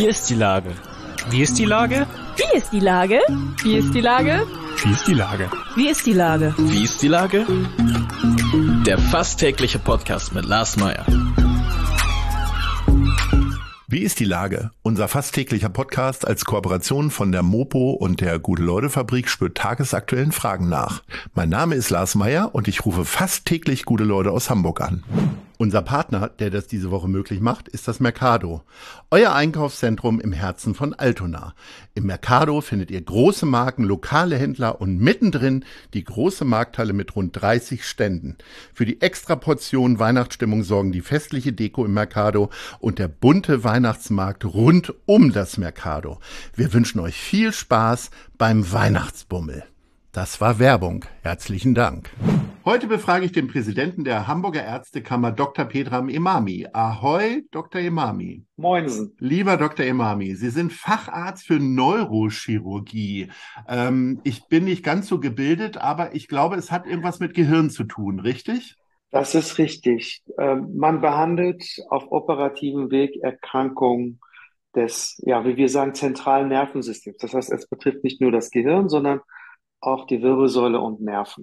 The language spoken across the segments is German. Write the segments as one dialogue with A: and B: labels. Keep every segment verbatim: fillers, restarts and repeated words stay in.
A: ist die Lage? Wie ist die Lage?
B: Wie ist die Lage? Wie ist die Lage?
A: Wie ist die Lage?
B: Wie ist die Lage?
C: Wie ist die Lage? Der fast tägliche Podcast mit Lars Meyer.
D: Wie ist die Lage? Unser fast täglicher Podcast als Kooperation von der Mopo und der Gute-Leute-Fabrik spürt tagesaktuellen Fragen nach. Mein Name ist Lars Meyer und ich rufe fast täglich gute Leute aus Hamburg an. Unser Partner, der das diese Woche möglich macht, ist das Mercado. Euer Einkaufszentrum im Herzen von Altona. Im Mercado findet ihr große Marken, lokale Händler und mittendrin die große Markthalle mit rund dreißig Ständen. Für die Extraportion Weihnachtsstimmung sorgen die festliche Deko im Mercado und der bunte Weihnachtsmarkt rund um das Mercado. Wir wünschen euch viel Spaß beim Weihnachtsbummel. Das war Werbung. Herzlichen Dank. Heute befrage ich den Präsidenten der Hamburger Ärztekammer, Doktor Pedram Emami. Ahoi, Doktor Emami.
E: Moinsen.
D: Lieber Doktor Emami, Sie sind Facharzt für Neurochirurgie. Ähm, ich bin nicht ganz so gebildet, aber ich glaube, es hat irgendwas mit Gehirn zu tun, richtig?
E: Das ist richtig. Ähm, man behandelt auf operativem Weg Erkrankungen des, ja, wie wir sagen, zentralen Nervensystems. Das heißt, es betrifft nicht nur das Gehirn, sondern auch die Wirbelsäule und Nerven.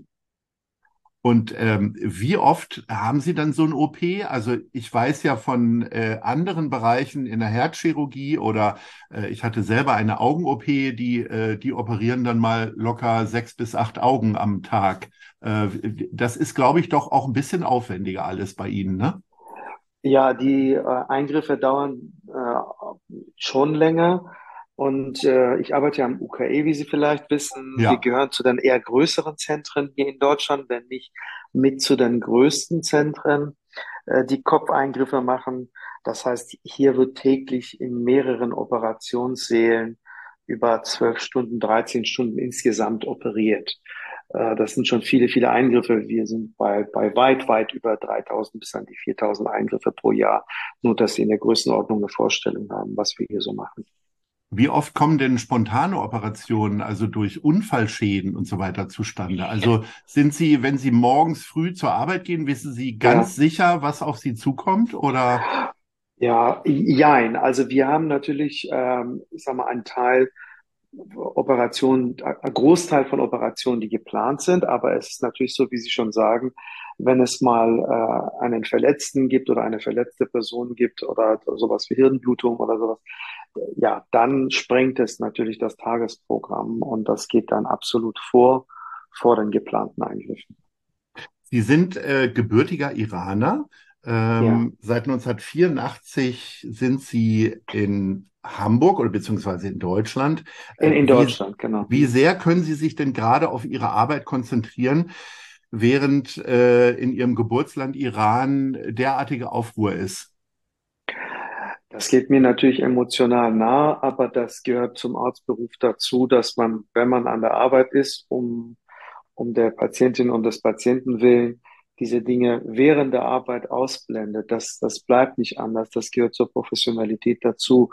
D: Und ähm, wie oft haben Sie dann so ein O P? Also ich weiß ja von äh, anderen Bereichen in der Herzchirurgie oder äh, ich hatte selber eine Augen-O P, die, äh, die operieren dann mal locker sechs bis acht Augen am Tag. Äh, das ist, glaube ich, doch auch ein bisschen aufwendiger alles bei Ihnen, ne?
E: Ja, die äh, Eingriffe dauern äh, schon länger. Und äh, ich arbeite ja am U K E, wie Sie vielleicht wissen.
D: Ja.
E: Wir gehören zu den eher größeren Zentren hier in Deutschland, wenn nicht mit zu den größten Zentren, äh, die Kopfeingriffe machen. Das heißt, hier wird täglich in mehreren Operationssälen über zwölf Stunden, dreizehn Stunden insgesamt operiert. Äh, das sind schon viele, viele Eingriffe. Wir sind bei, bei weit, weit über dreitausend bis an die viertausend Eingriffe pro Jahr. Nur, dass Sie in der Größenordnung eine Vorstellung haben, was wir hier so machen.
D: Wie oft kommen denn spontane Operationen, also durch Unfallschäden und so weiter zustande? Also sind Sie, wenn Sie morgens früh zur Arbeit gehen, wissen Sie ganz
E: Ja.
D: sicher, was auf Sie zukommt, oder?
E: Ja, jein. Also wir haben natürlich, ähm, ich sag mal, einen Teil Operationen, ein Großteil von Operationen, die geplant sind, aber es ist natürlich so, wie Sie schon sagen, wenn es mal äh, einen Verletzten gibt oder eine verletzte Person gibt oder sowas wie Hirnblutung oder sowas, ja, dann sprengt es natürlich das Tagesprogramm und das geht dann absolut vor, vor den geplanten Eingriffen.
D: Sie sind äh, gebürtiger Iraner. Ähm,
E: Ja.
D: Seit neunzehnhundertvierundachtzig sind Sie in Hamburg oder beziehungsweise in Deutschland.
E: In, in
D: Äh,
E: Deutschland, genau.
D: Wie, wie sehr können Sie sich denn gerade auf Ihre Arbeit konzentrieren, während äh, in Ihrem Geburtsland Iran derartige Aufruhr ist?
E: Das geht mir natürlich emotional nah, aber das gehört zum Arztberuf dazu, dass man, wenn man an der Arbeit ist, um, um der Patientin und des Patienten willen, diese Dinge während der Arbeit ausblendet. Das, das bleibt nicht anders. Das gehört zur Professionalität dazu.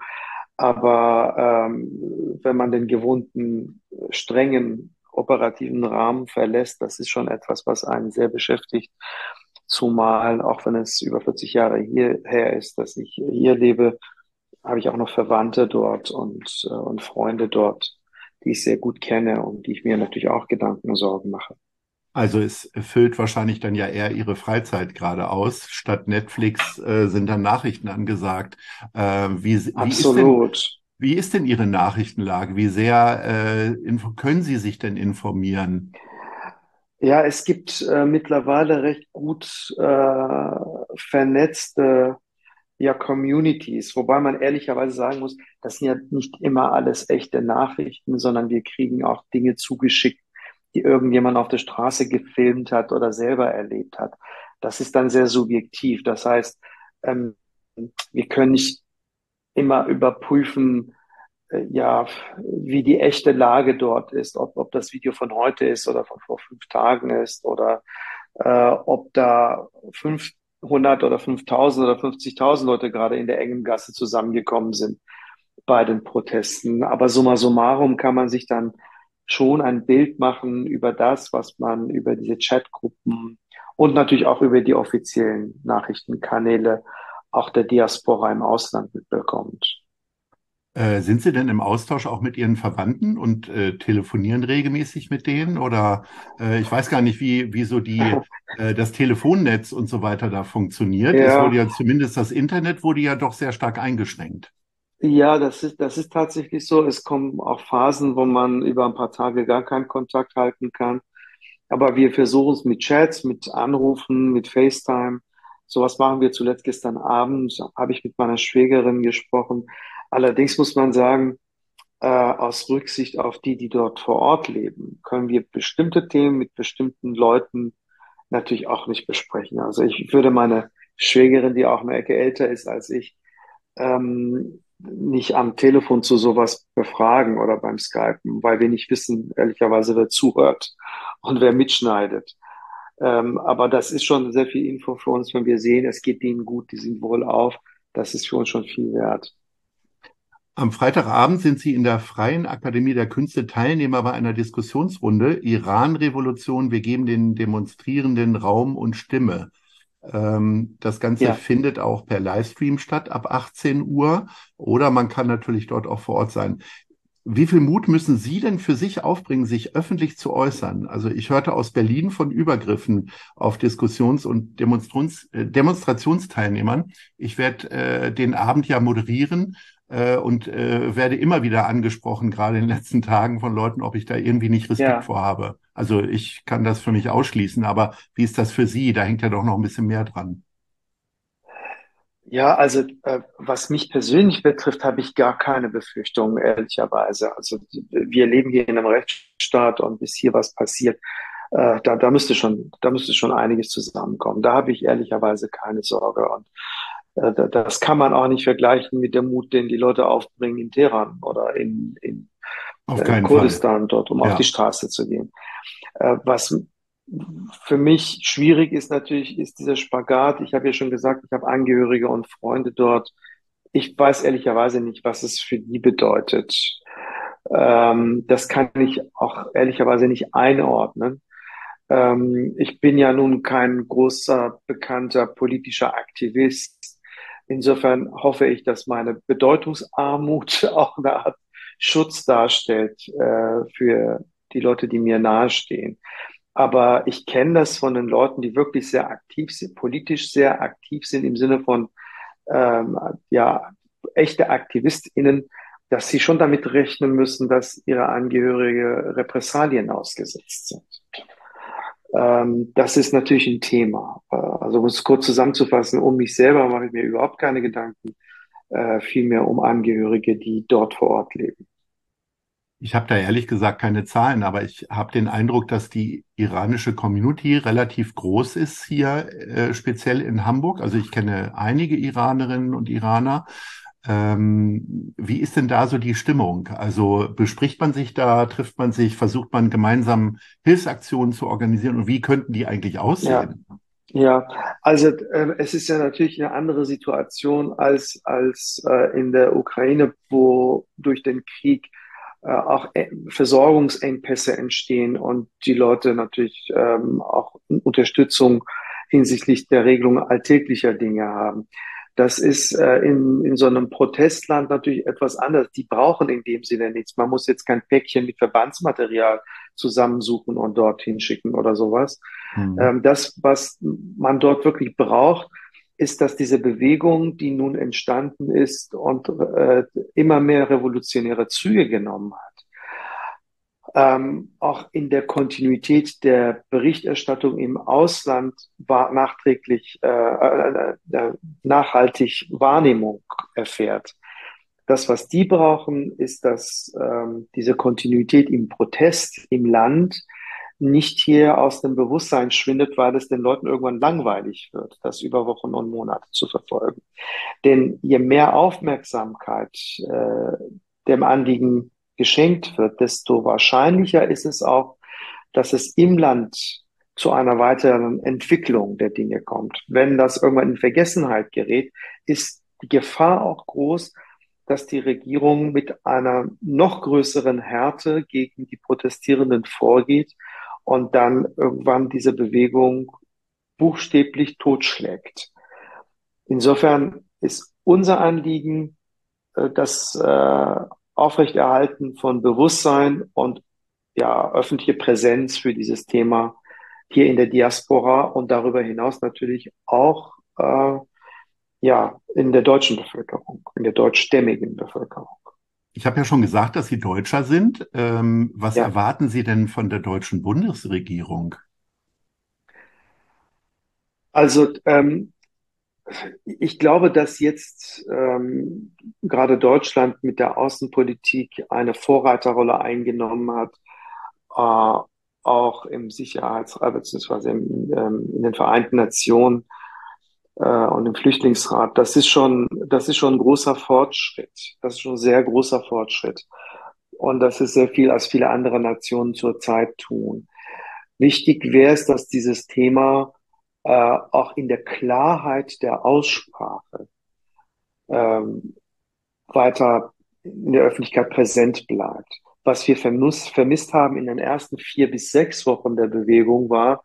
E: Aber ähm, wenn man den gewohnten, strengen operativen Rahmen verlässt, das ist schon etwas, was einen sehr beschäftigt. Zumal, auch wenn es über vierzig Jahre hierher ist, dass ich hier lebe, habe ich auch noch Verwandte dort und, äh, und Freunde dort, die ich sehr gut kenne und die ich mir natürlich auch Gedanken und Sorgen mache.
D: Also es füllt wahrscheinlich dann ja eher Ihre Freizeit gerade aus. Statt Netflix äh, sind dann Nachrichten angesagt. Äh, wie, wie ist denn,
E: Absolut.
D: wie ist denn Ihre Nachrichtenlage? Wie sehr äh, info- können Sie sich denn informieren?
E: Ja, es gibt äh, mittlerweile recht gut äh, vernetzte ja, Communities, wobei man ehrlicherweise sagen muss, das sind ja nicht immer alles echte Nachrichten, sondern wir kriegen auch Dinge zugeschickt, die irgendjemand auf der Straße gefilmt hat oder selber erlebt hat. Das ist dann sehr subjektiv. Das heißt, ähm, wir können nicht immer überprüfen, äh, ja, wie die echte Lage dort ist, ob, ob das Video von heute ist oder von vor fünf Tagen ist oder äh, ob da fünfhundert oder fünftausend oder fünfzigtausend Leute gerade in der engen Gasse zusammengekommen sind bei den Protesten. Aber summa summarum kann man sich dann schon ein Bild machen über das, was man über diese Chatgruppen und natürlich auch über die offiziellen Nachrichtenkanäle auch der Diaspora im Ausland mitbekommt.
D: Äh, sind Sie denn im Austausch auch mit Ihren Verwandten und äh, telefonieren regelmäßig mit denen? Oder äh, ich weiß gar nicht, wie, wie so die, äh, das Telefonnetz und so weiter da funktioniert. Es wurde
E: Ja,
D: ja zumindest das Internet wurde ja doch sehr stark eingeschränkt.
E: ja, das ist, das ist tatsächlich so. Es kommen auch Phasen, wo man über ein paar Tage gar keinen Kontakt halten kann. Aber wir versuchen es mit Chats, mit Anrufen, mit FaceTime. Sowas machen wir zuletzt gestern Abend, habe ich mit meiner Schwägerin gesprochen. Allerdings muss man sagen, äh, aus Rücksicht auf die, die dort vor Ort leben, können wir bestimmte Themen mit bestimmten Leuten natürlich auch nicht besprechen. Also ich würde meine Schwägerin, die auch eine Ecke älter ist als ich, ähm, nicht am Telefon zu sowas befragen oder beim Skypen, weil wir nicht wissen, ehrlicherweise, wer zuhört und wer mitschneidet. Ähm, aber das ist schon sehr viel Info für uns, wenn wir sehen, es geht denen gut, die sind wohlauf. Das ist für uns schon viel wert.
D: Am Freitagabend sind Sie in der Freien Akademie der Künste Teilnehmer bei einer Diskussionsrunde Iran-Revolution. Wir geben den Demonstrierenden Raum und Stimme. Ähm, das Ganze
E: Ja,
D: findet auch per Livestream statt ab achtzehn Uhr oder man kann natürlich dort auch vor Ort sein. Wie viel Mut müssen Sie denn für sich aufbringen, sich öffentlich zu äußern? Also ich hörte aus Berlin von Übergriffen auf Diskussions- und Demonstrations äh, Demonstrationsteilnehmern. Ich werde äh, den Abend ja moderieren äh, und äh, werde immer wieder angesprochen, gerade in den letzten Tagen von Leuten, ob ich da irgendwie nicht Respekt
E: ja.
D: vor habe. Also ich kann das für mich ausschließen, aber wie ist das für Sie? Da hängt ja doch noch ein bisschen mehr dran.
E: Ja, also äh, was mich persönlich betrifft, habe ich gar keine Befürchtungen, ehrlicherweise. Also wir leben hier in einem Rechtsstaat und bis hier was passiert, äh, da, da müsste schon, da müsste schon einiges zusammenkommen. Da habe ich ehrlicherweise keine Sorge. Und äh, da- das kann man auch nicht vergleichen mit dem Mut, den die Leute aufbringen in Teheran oder in, in
D: Auf
E: äh,
D: keinen Fall.
E: Kurdistan dort, um auf die
D: Ja.
E: Straße zu gehen. Äh, was für mich schwierig ist natürlich, ist dieser Spagat. Ich habe ja schon gesagt, ich habe Angehörige und Freunde dort. Ich weiß ehrlicherweise nicht, was es für die bedeutet. Ähm, das kann ich auch ehrlicherweise nicht einordnen. Ähm, ich bin ja nun kein großer, bekannter politischer Aktivist. Insofern hoffe ich, dass meine Bedeutungsarmut auch eine Art Schutz darstellt, äh, für die Leute, die mir nahestehen. Aber ich kenne das von den Leuten, die wirklich sehr aktiv sind, politisch sehr aktiv sind im Sinne von ähm, ja, echte AktivistInnen, dass sie schon damit rechnen müssen, dass ihre Angehörige Repressalien ausgesetzt sind. Ähm, das ist natürlich ein Thema. Äh, also um es kurz zusammenzufassen, um mich selber mache ich mir überhaupt keine Gedanken, äh, vielmehr um Angehörige, die dort vor Ort leben.
D: Ich habe da ehrlich gesagt keine Zahlen, aber ich habe den Eindruck, dass die iranische Community relativ groß ist hier, äh, speziell in Hamburg. Also ich kenne einige Iranerinnen und Iraner. Ähm, wie ist denn da so die Stimmung? Also bespricht man sich da, trifft man sich, versucht man gemeinsam Hilfsaktionen zu organisieren und wie könnten die eigentlich
E: Ja,
D: aussehen?
E: ja, also äh, es ist ja natürlich eine andere Situation als, als äh, in der Ukraine, wo durch den Krieg äh, auch äh, Versorgungsengpässe entstehen und die Leute natürlich ähm, auch Unterstützung hinsichtlich der Regelung alltäglicher Dinge haben. Das ist äh, in, in so einem Protestland natürlich etwas anders. Die brauchen in dem Sinne nichts. Man muss jetzt kein Päckchen mit Verbandsmaterial zusammensuchen und dorthin schicken oder sowas.
D: Hm.
E: Ähm, das, was man dort wirklich braucht, ist, dass diese Bewegung, die nun entstanden ist und äh, immer mehr revolutionäre Züge genommen hat, ähm, auch in der Kontinuität der Berichterstattung im Ausland war nachträglich äh, äh, äh, nachhaltig Wahrnehmung erfährt. Das, was die brauchen, ist, dass ähm, diese Kontinuität im Protest im Land nicht hier aus dem Bewusstsein schwindet, weil es den Leuten irgendwann langweilig wird, das über Wochen und Monate zu verfolgen. Denn je mehr Aufmerksamkeit äh, dem Anliegen geschenkt wird, desto wahrscheinlicher ist es auch, dass es im Land zu einer weiteren Entwicklung der Dinge kommt. Wenn das irgendwann in Vergessenheit gerät, ist die Gefahr auch groß, dass die Regierung mit einer noch größeren Härte gegen die Protestierenden vorgeht und dann irgendwann diese Bewegung buchstäblich totschlägt. Insofern ist unser Anliegen, äh, das äh, Aufrechterhalten von Bewusstsein und ja, öffentliche Präsenz für dieses Thema hier in der Diaspora und darüber hinaus natürlich auch äh, ja, in der deutschen Bevölkerung, in der deutschstämmigen Bevölkerung.
D: Ich habe ja schon gesagt, dass Sie Deutscher sind. Ähm, was
E: Ja.
D: erwarten Sie denn von der deutschen Bundesregierung?
E: Also ähm, ich glaube, dass jetzt ähm, gerade Deutschland mit der Außenpolitik eine Vorreiterrolle eingenommen hat, äh, auch im Sicherheitsrat beziehungsweise im, ähm, in den Vereinten Nationen äh, und im Flüchtlingsrat. Das ist schon, das ist schon ein großer Fortschritt. Das ist schon ein sehr großer Fortschritt. Und das ist sehr viel, als viele andere Nationen zurzeit tun. Wichtig wäre es, dass dieses Thema äh, auch in der Klarheit der Aussprache ähm, weiter in der Öffentlichkeit präsent bleibt. Was wir vermiss, vermisst haben in den ersten vier bis sechs Wochen der Bewegung war,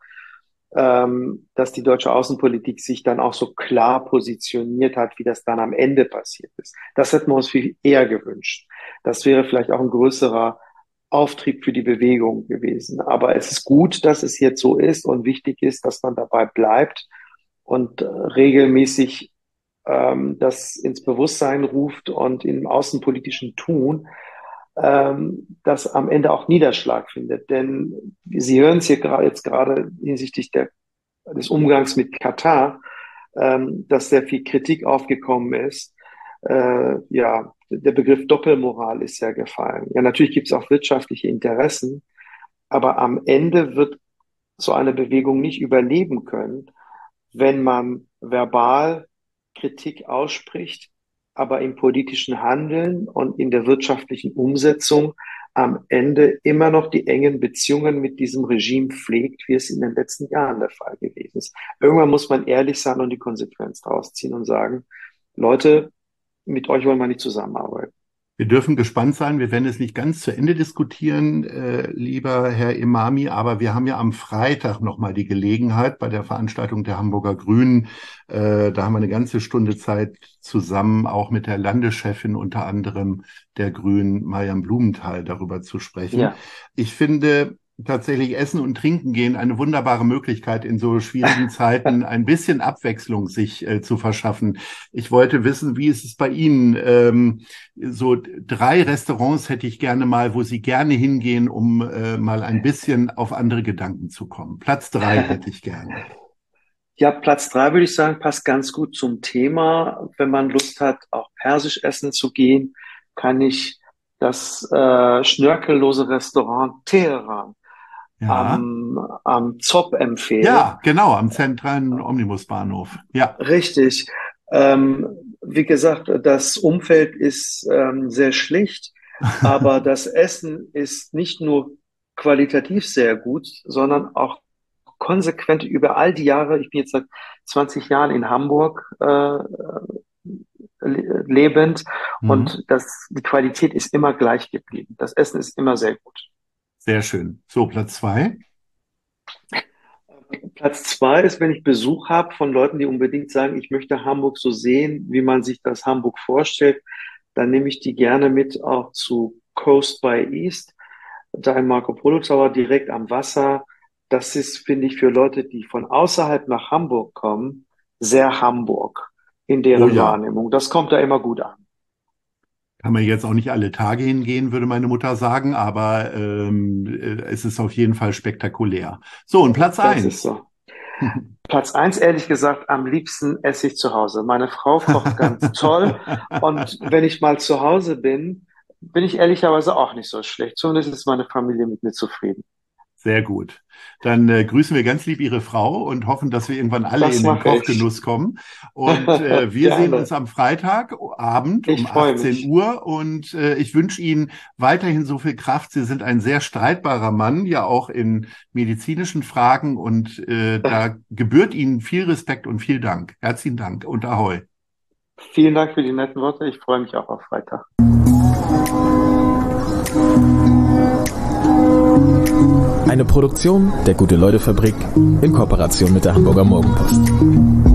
E: ähm, dass die deutsche Außenpolitik sich dann auch so klar positioniert hat, wie das dann am Ende passiert ist. Das hätten wir uns viel eher gewünscht. Das wäre vielleicht auch ein größerer Auftrieb für die Bewegung gewesen. Aber es ist gut, dass es jetzt so ist und wichtig ist, dass man dabei bleibt und äh, regelmäßig ähm, das ins Bewusstsein ruft und im außenpolitischen Tun, ähm, das am Ende auch Niederschlag findet. Denn Sie hören es hier gerade jetzt gerade hinsichtlich der, des Umgangs mit Katar, ähm, dass sehr viel Kritik aufgekommen ist. Äh, ja, der Begriff Doppelmoral ist ja gefallen. Ja, natürlich gibt es auch wirtschaftliche Interessen, aber am Ende wird so eine Bewegung nicht überleben können, wenn man verbal Kritik ausspricht, aber im politischen Handeln und in der wirtschaftlichen Umsetzung am Ende immer noch die engen Beziehungen mit diesem Regime pflegt, wie es in den letzten Jahren der Fall gewesen ist. Irgendwann muss man ehrlich sein und die Konsequenz daraus ziehen und sagen, Leute, mit euch wollen wir nicht zusammenarbeiten.
D: Wir dürfen gespannt sein. Wir werden es nicht ganz zu Ende diskutieren, äh, lieber Herr Emami, aber wir haben ja am Freitag nochmal die Gelegenheit bei der Veranstaltung der Hamburger Grünen. Äh, da haben wir eine ganze Stunde Zeit zusammen, auch mit der Landeschefin unter anderem der Grünen, Mariam Blumenthal, darüber zu sprechen. Ja. Ich finde tatsächlich Essen und Trinken gehen eine wunderbare Möglichkeit, in so schwierigen Zeiten ein bisschen Abwechslung sich äh, zu verschaffen. Ich wollte wissen, wie ist es bei Ihnen? Ähm, so drei Restaurants hätte ich gerne mal, wo Sie gerne hingehen, um äh, mal ein bisschen auf andere Gedanken zu kommen. Platz drei hätte ich gerne.
E: Ja, Platz drei würde ich sagen, passt ganz gut zum Thema. Wenn man Lust hat, auch persisch essen zu gehen, kann ich das äh, schnörkellose Restaurant Teheran Ja. Am, am Zopp empfehlen.
D: Ja, genau, am zentralen Omnibusbahnhof. Ja.
E: Richtig. Ähm, wie gesagt, das Umfeld ist ähm, sehr schlicht, aber das Essen ist nicht nur qualitativ sehr gut, sondern auch konsequent über all die Jahre. Ich bin jetzt seit zwanzig Jahren in Hamburg äh, lebend mhm. und das, die Qualität ist immer gleich geblieben. Das Essen ist immer sehr gut.
D: Sehr schön. So, Platz zwei.
E: Platz zwei ist, wenn ich Besuch habe von Leuten, die unbedingt sagen, ich möchte Hamburg so sehen, wie man sich das Hamburg vorstellt, dann nehme ich die gerne mit auch zu Coast by East, da im Marco Polo Tower direkt am Wasser. Das ist, finde ich, für Leute, die von außerhalb nach Hamburg kommen, sehr Hamburg in deren oh ja. Wahrnehmung. Das kommt da immer gut an.
D: Kann man jetzt auch nicht alle Tage hingehen, würde meine Mutter sagen, aber ähm, es ist auf jeden Fall spektakulär. So, und Platz eins.
E: Das ist so. Platz eins, ehrlich gesagt, am liebsten esse ich zu Hause. Meine Frau kocht ganz toll und wenn ich mal zu Hause bin, bin ich ehrlicherweise auch nicht so schlecht. Zumindest ist meine Familie mit mir zufrieden.
D: Sehr gut. Dann äh, grüßen wir ganz lieb Ihre Frau und hoffen, dass wir irgendwann alle das in den Kochgenuss kommen. Und äh, wir sehen uns am Freitagabend um achtzehn Uhr und äh, ich wünsche Ihnen weiterhin so viel Kraft. Sie sind ein sehr streitbarer Mann, ja auch in medizinischen Fragen und äh, da gebührt Ihnen viel Respekt und viel Dank. Herzlichen Dank und Ahoi.
E: Vielen Dank für die netten Worte. Ich freue mich auch auf Freitag.
C: Eine Produktion der Gute-Leute-Fabrik in Kooperation mit der Hamburger Morgenpost.